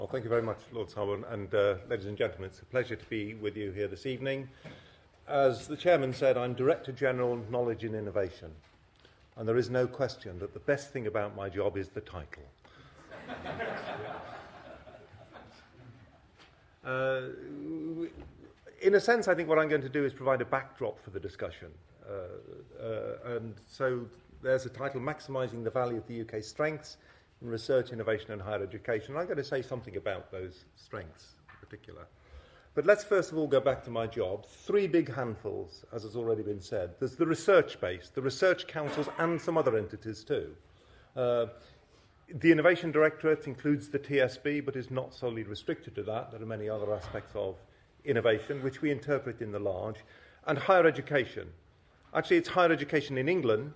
Well, thank you very much, Lord Selborne, and ladies and gentlemen, it's a pleasure to be with you here this evening. As the Chairman said, I'm Director General Knowledge and Innovation, and there is no question that the best thing about my job is the title. In a sense, I think what I'm going to do is provide a backdrop for the discussion. And so there's a title, Maximising the Value of the UK's Strengths in Research, Innovation and Higher Education. I'm going to say something about those strengths in particular. But let's first of all go back to my job. Three big handfuls, as has already been said. There's the research base, the research councils and some other entities too. The Innovation Directorate includes the TSB, but is not solely restricted to that. There are many other aspects of innovation, which we interpret in the large. And higher education. Actually, it's higher education in England,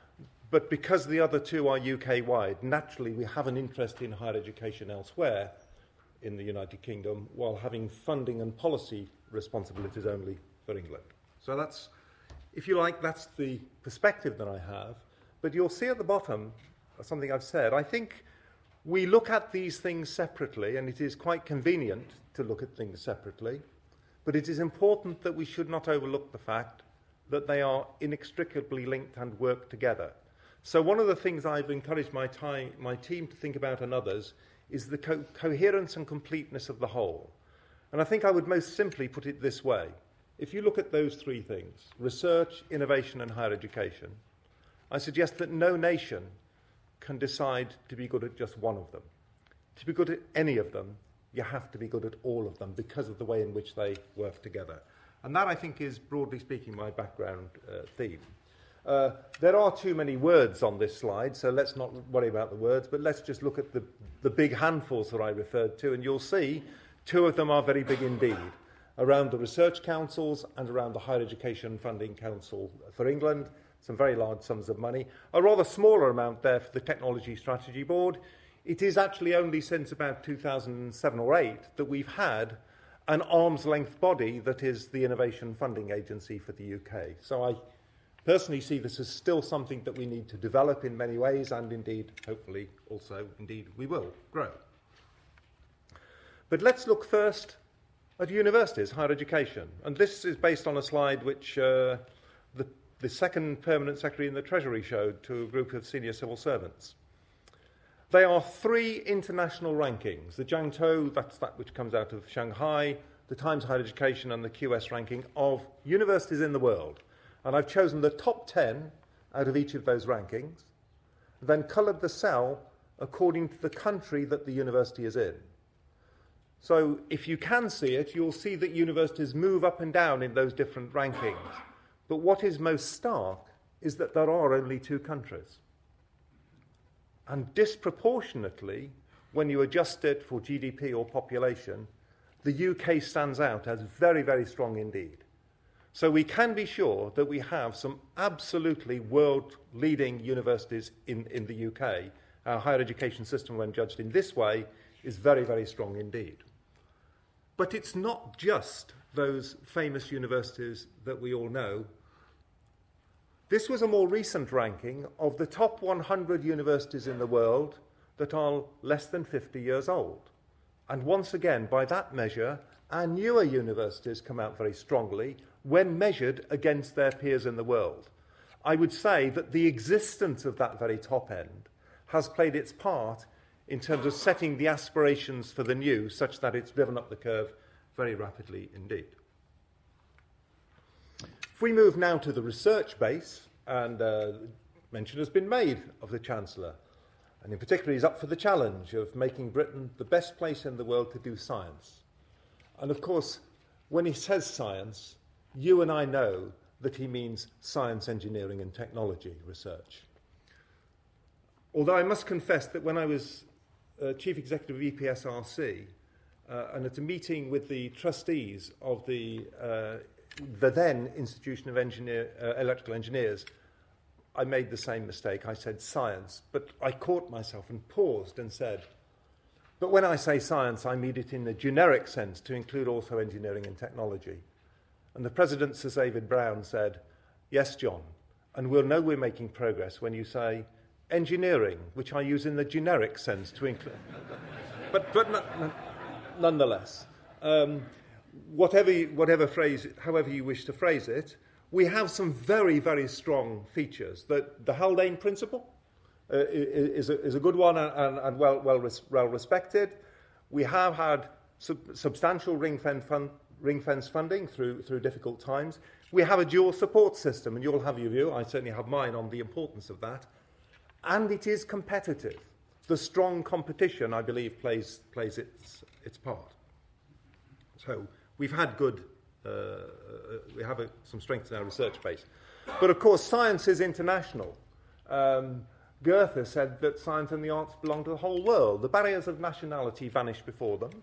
but because the other two are UK-wide, naturally we have an interest in higher education elsewhere in the United Kingdom, while having funding and policy responsibilities only for England. So that's, if you like, that's the perspective that I have. But you'll see at the bottom something I've said. I think we look at these things separately, and it is quite convenient to look at things separately, but it is important that we should not overlook the fact that they are inextricably linked and work together. So one of the things I've encouraged my team to think about and others is the coherence and completeness of the whole. And I think I would most simply put it this way. If you look at those three things, research, innovation and higher education, I suggest that no nation can decide to be good at just one of them. To be good at any of them, you have to be good at all of them because of the way in which they work together. And that, I think, is, broadly speaking, my background theme. There are too many words on this slide, so let's not worry about the words, but let's just look at the big handfuls that I referred to, and you'll see two of them are very big indeed, around the research councils and around the Higher Education Funding Council for England, some very large sums of money. A rather smaller amount there for the Technology Strategy Board. It is actually only since about 2007 or 8 that we've had an arm's-length body that is the Innovation Funding Agency for the UK. So I personally see this as still something that we need to develop in many ways, and indeed, hopefully, also, indeed, we will grow. But let's look first at universities, higher education. And this is based on a slide which the second permanent secretary in the Treasury showed to a group of senior civil servants. They are three international rankings. The Jiangtou, that's that which comes out of Shanghai, the Times Higher Education and the QS ranking of universities in the world. And I've chosen the top 10 out of each of those rankings, then coloured the cell according to the country that the university is in. So if you can see it, you'll see that universities move up and down in those different rankings. But what is most stark is that there are only two countries. And disproportionately, when you adjust it for GDP or population, the UK stands out as very, very strong indeed. So we can be sure that we have some absolutely world-leading universities in the UK. Our higher education system, when judged in this way, is very, very strong indeed. But it's not just those famous universities that we all know. This was a more recent ranking of the top 100 universities in the world that are less than 50 years old. And once again, by that measure, our newer universities come out very strongly when measured against their peers in the world. I would say that the existence of that very top end has played its part in terms of setting the aspirations for the new, such that it's driven up the curve very rapidly indeed. If we move now to the research base, and mention has been made of the Chancellor, and in particular he's up for the challenge of making Britain the best place in the world to do science. And of course, when he says science, you and I know that he means science, engineering and technology research. Although I must confess that when I was Chief Executive of EPSRC, and at a meeting with the trustees of the then Institution of Electrical Engineers, I made the same mistake. I said science, but I caught myself and paused and said, but when I say science, I mean it in the generic sense to include also engineering and technology. And the President, Sir David Brown, said, yes, John, and we'll know we're making progress when you say engineering, which I use in the generic sense to include. nonetheless, whatever phrase, however you wish to phrase it, we have some very, very strong features. The Haldane principle is a good one and well respected. We have had substantial ring-fence funding through difficult times. We have a dual support system, and you'll have your view. I certainly have mine on the importance of that. And it is competitive. The strong competition, I believe, plays its part. So we've had we have some strength in our research base. But of course, science is international. Goethe said that science and the arts belong to the whole world. The barriers of nationality vanish before them.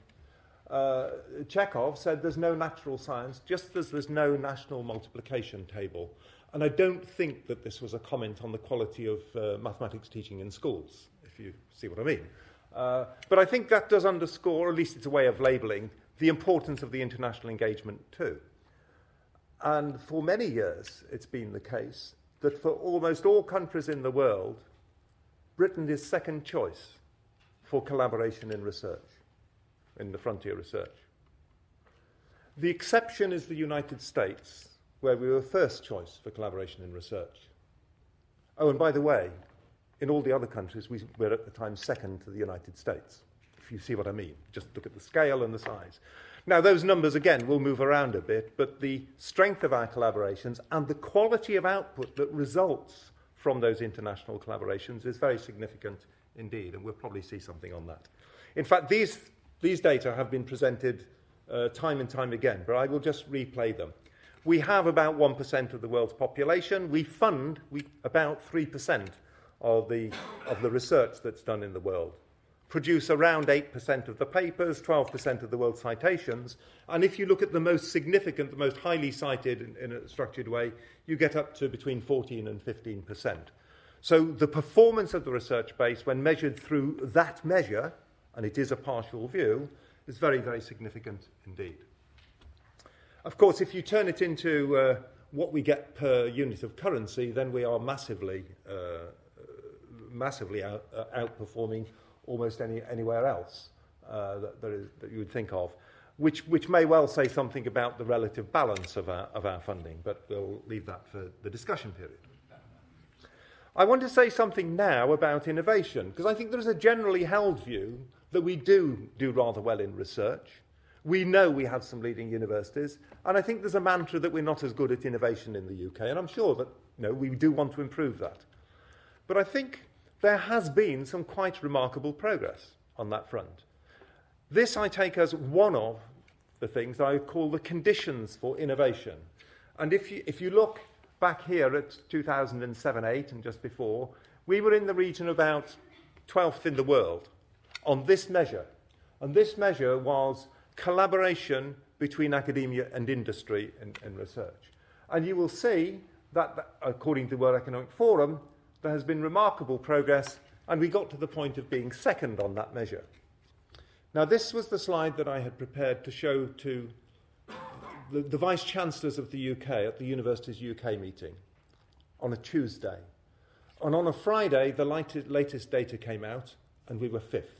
Chekhov said there's no natural science, just as there's no national multiplication table. And I don't think that this was a comment on the quality of mathematics teaching in schools, if you see what I mean. But I think that does underscore, or at least it's a way of labelling, the importance of the international engagement too. And for many years, it's been the case that for almost all countries in the world, Britain is second choice for collaboration in research, in the frontier research. The exception is the United States, where we were first choice for collaboration in research. Oh, and by the way, in all the other countries, we were at the time second to the United States, if you see what I mean. Just look at the scale and the size. Now, those numbers, again, will move around a bit, but the strength of our collaborations and the quality of output that results from those international collaborations is very significant indeed, and we'll probably see something on that. In fact, these data have been presented time and time again, but I will just replay them. We have about 1% of the world's population. We fund about 3% of the research that's done in the world. Produce around 8% of the papers, 12% of the world's citations. And if you look at the most significant, the most highly cited in a structured way, you get up to between 14 and 15%. So the performance of the research base, when measured through that measure, and it is a partial view, is very, very significant indeed. Of course, if you turn it into what we get per unit of currency, then we are massively outperforming almost anywhere else that you would think of, which may well say something about the relative balance of our funding, but we'll leave that for the discussion period. I want to say something now about innovation, because I think there is a generally held view that we do rather well in research. We know we have some leading universities, and I think there's a mantra that we're not as good at innovation in the UK, and I'm sure that we do want to improve that. But I think there has been some quite remarkable progress on that front. This I take as one of the things I call the conditions for innovation. And if you look back here at 2007-8 and just before, we were in the region about 12th in the world on this measure. And this measure was collaboration between academia and industry in research. And you will see that, according to the World Economic Forum, there has been remarkable progress, and we got to the point of being second on that measure. Now, this was the slide that I had prepared to show to the Vice-Chancellors of the UK at the University's UK meeting on a Tuesday. And on a Friday, the latest data came out, and we were fifth.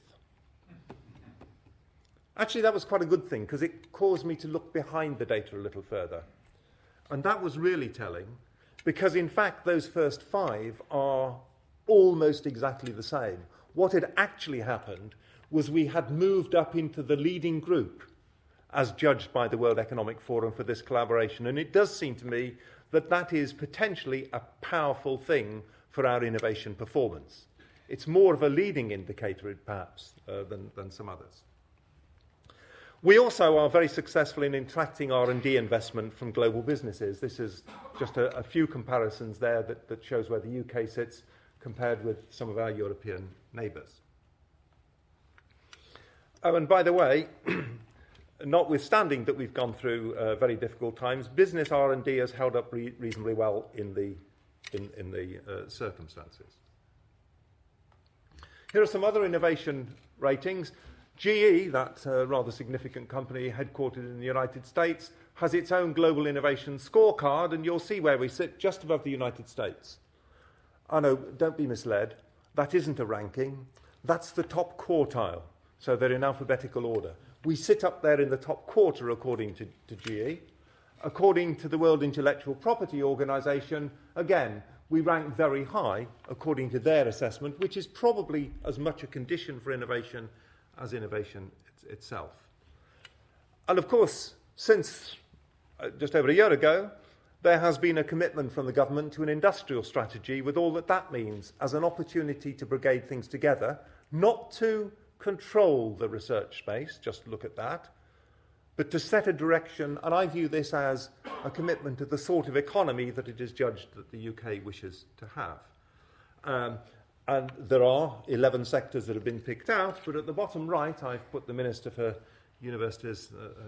Actually, that was quite a good thing, because it caused me to look behind the data a little further. And that was really telling, because in fact those first five are almost exactly the same. What had actually happened was we had moved up into the leading group as judged by the World Economic Forum for this collaboration, and it does seem to me that that is potentially a powerful thing for our innovation performance. It's more of a leading indicator, perhaps, than some others. We also are very successful in attracting R&D investment from global businesses. This is just a few comparisons there that shows where the UK sits compared with some of our European neighbours. Oh, and by the way, notwithstanding that we've gone through very difficult times, business R&D has held up reasonably well in the circumstances. Here are some other innovation ratings. GE, that rather significant company headquartered in the United States, has its own global innovation scorecard, and you'll see where we sit just above the United States. Oh no, don't be misled. That isn't a ranking. That's the top quartile. So they're in alphabetical order. We sit up there in the top quarter according to GE. According to the World Intellectual Property Organization, again, we rank very high according to their assessment, which is probably as much a condition for innovation as innovation itself. And of course, since just over a year ago, there has been a commitment from the government to an industrial strategy with all that that means as an opportunity to brigade things together, not to control the research space, just look at that, but to set a direction, and I view this as a commitment to the sort of economy that it is judged that the UK wishes to have. And there are 11 sectors that have been picked out, but at the bottom right, I've put the Minister for Universities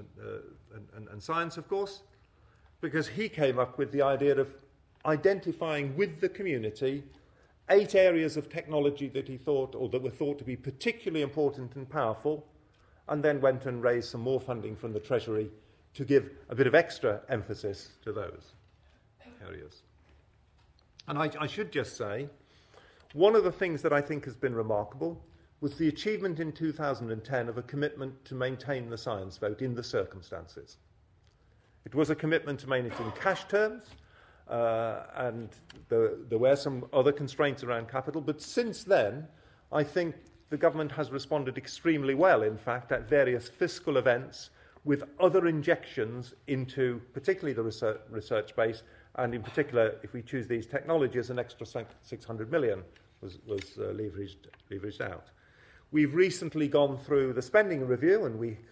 and Science, of course, because he came up with the idea of identifying with the community 8 areas of technology that he thought, or that were thought to be particularly important and powerful, and then went and raised some more funding from the Treasury to give a bit of extra emphasis to those areas. And I should just say, one of the things that I think has been remarkable was the achievement in 2010 of a commitment to maintain the science vote in the circumstances. It was a commitment to maintain it in cash terms, and there were some other constraints around capital, but since then, I think the government has responded extremely well, in fact, at various fiscal events with other injections into particularly the research base, and in particular, if we choose these technologies, an extra 600 million was leveraged out. We've recently gone through the spending review, and we've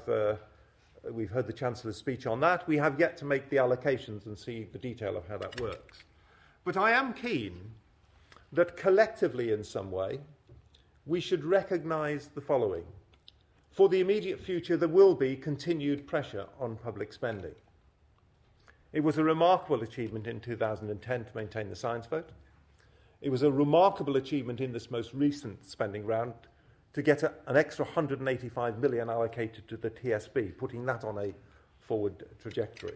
heard the Chancellor's speech on that. We have yet to make the allocations and see the detail of how that works. But I am keen that collectively, in some way, we should recognise the following. For the immediate future, there will be continued pressure on public spending. It was a remarkable achievement in 2010 to maintain the science vote. It was a remarkable achievement in this most recent spending round to get an extra 185 million allocated to the TSB, putting that on a forward trajectory.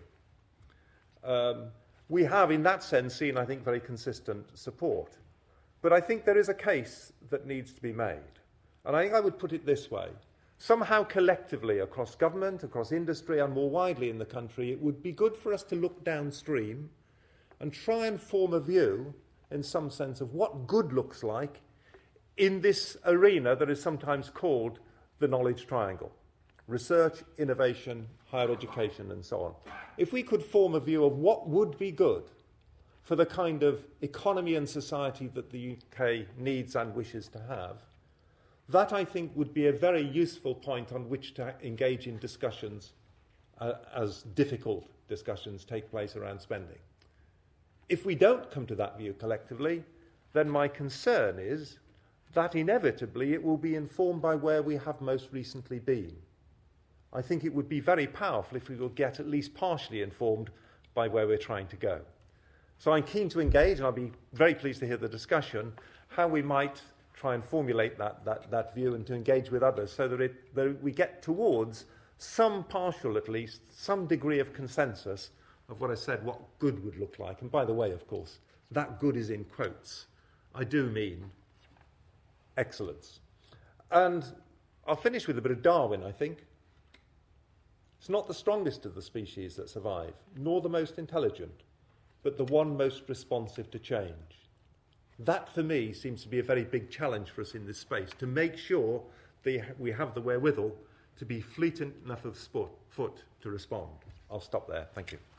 We have, in that sense, seen, I think, very consistent support. But I think there is a case that needs to be made. And I think I would put it this way. Somehow collectively across government, across industry, and more widely in the country, it would be good for us to look downstream and try and form a view, in some sense, of what good looks like in this arena that is sometimes called the knowledge triangle. Research, innovation, higher education, and so on. If we could form a view of what would be good for the kind of economy and society that the UK needs and wishes to have, that, I think, would be a very useful point on which to engage in discussions as difficult discussions take place around spending. If we don't come to that view collectively, then my concern is that inevitably it will be informed by where we have most recently been. I think it would be very powerful if we would get at least partially informed by where we're trying to go. So I'm keen to engage, and I'll be very pleased to hear the discussion, how we might try and formulate that view and to engage with others so that we get towards some partial, at least, some degree of consensus of what I said, what good would look like. And by the way, of course, that good is in quotes. I do mean excellence. And I'll finish with a bit of Darwin, I think. It's not the strongest of the species that survive, nor the most intelligent, but the one most responsive to change. That, for me, seems to be a very big challenge for us in this space, to make sure that we have the wherewithal to be fleet enough of foot to respond. I'll stop there. Thank you.